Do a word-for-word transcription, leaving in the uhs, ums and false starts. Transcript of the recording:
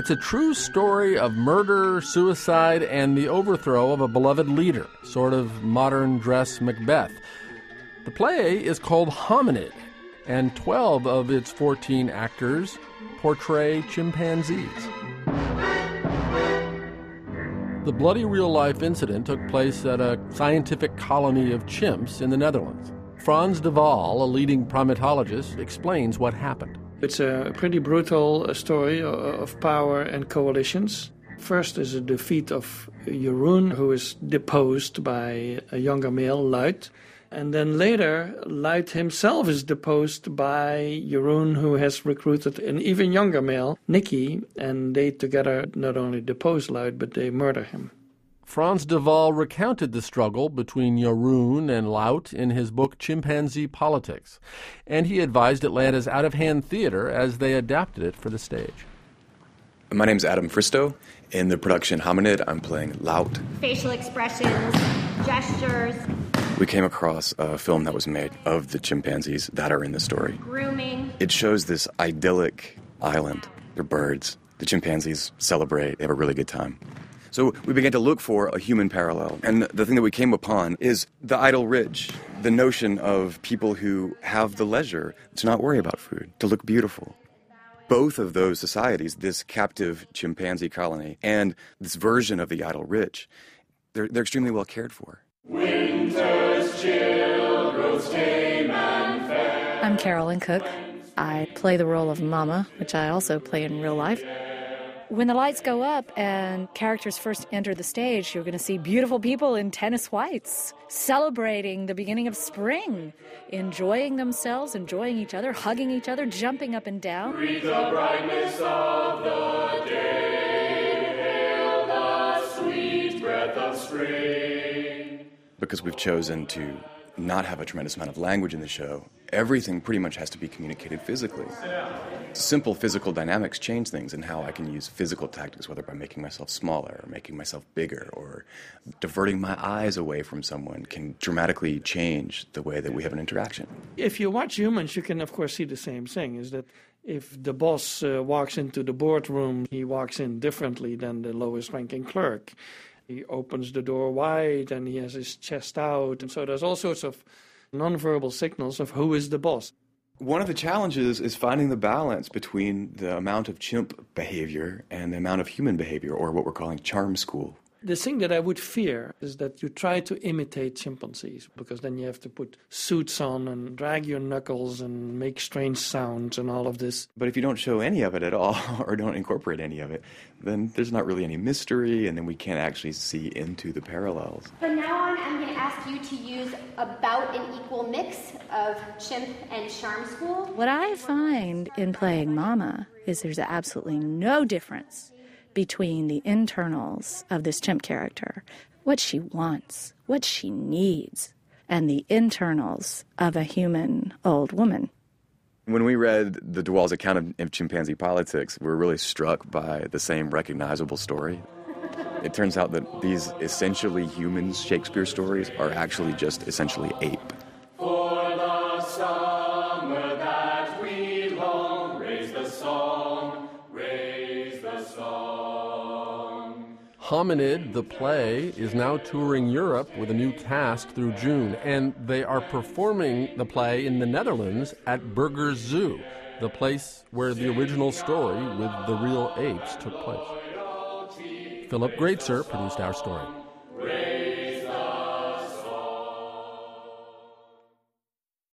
It's a true story of murder, suicide, and the overthrow of a beloved leader, sort of modern dress Macbeth. The play is called Hominid, and twelve of its fourteen actors portray chimpanzees. The bloody real-life incident took place at a scientific colony of chimps in the Netherlands. Frans de Waal, a leading primatologist, explains what happened. It's a pretty brutal story of power and coalitions. First is a defeat of Jeroen, who is deposed by a younger male, Luit. And then later, Luit himself is deposed by Jeroen, who has recruited an even younger male, Nicky, and they together not only depose Luit, but they murder him. Frans de Waal recounted the struggle between Jeroen and Luit in his book Chimpanzee Politics, and he advised Atlanta's out-of-hand theater as they adapted it for the stage. My name's Adam Fristow. In the production Hominid, I'm playing Luit. Facial expressions, gestures. We came across a film that was made of the chimpanzees that are in the story. Grooming. It shows this idyllic island. They're birds. The chimpanzees celebrate. They have a really good time. So we began to look for a human parallel. And the thing that we came upon is the idle rich, the notion of people who have the leisure to not worry about food, to look beautiful. Both of those societies, this captive chimpanzee colony and this version of the idle rich, they're, they're extremely well cared for. Winter's chill grows tame and fair. I'm Carolyn Cook. I play the role of Mama, which I also play in real life. When the lights go up and characters first enter the stage, you're going to see beautiful people in tennis whites, celebrating the beginning of spring, enjoying themselves, enjoying each other, hugging each other, jumping up and down. Breathe the brightness of the day, hail the sweet breath of spring. Because we've chosen to not have a tremendous amount of language in the show, everything pretty much has to be communicated physically. Simple physical dynamics change things, and how I can use physical tactics, whether by making myself smaller or making myself bigger or diverting my eyes away from someone, can dramatically change the way that we have an interaction. If you watch Humans, you can, of course, see the same thing, is that if the boss uh, walks into the boardroom, he walks in differently than the lowest-ranking clerk. He opens the door wide and he has his chest out. And so there's all sorts of nonverbal signals of who is the boss. One of the challenges is finding the balance between the amount of chimp behavior and the amount of human behavior, or what we're calling charm school. The thing that I would fear is that you try to imitate chimpanzees, because then you have to put suits on and drag your knuckles and make strange sounds and all of this. But if you don't show any of it at all, or don't incorporate any of it, then there's not really any mystery, and then we can't actually see into the parallels. From now on, I'm going to ask you to use about an equal mix of chimp and charm school. What I find in playing Mama is there's absolutely no difference between the internals of this chimp character, what she wants, what she needs, and the internals of a human old woman. When we read the de Waal's account of, of chimpanzee politics, we were really struck by the same recognizable story. It turns out that these essentially human Shakespeare stories are actually just essentially ape. For the summer that we long, raise the song, raise the song. Hominid, the play, is now touring Europe with a new cast through June, and they are performing the play in the Netherlands at Burgers Zoo, the place where the original story with the real apes took place. Philip Greatzer produced our story.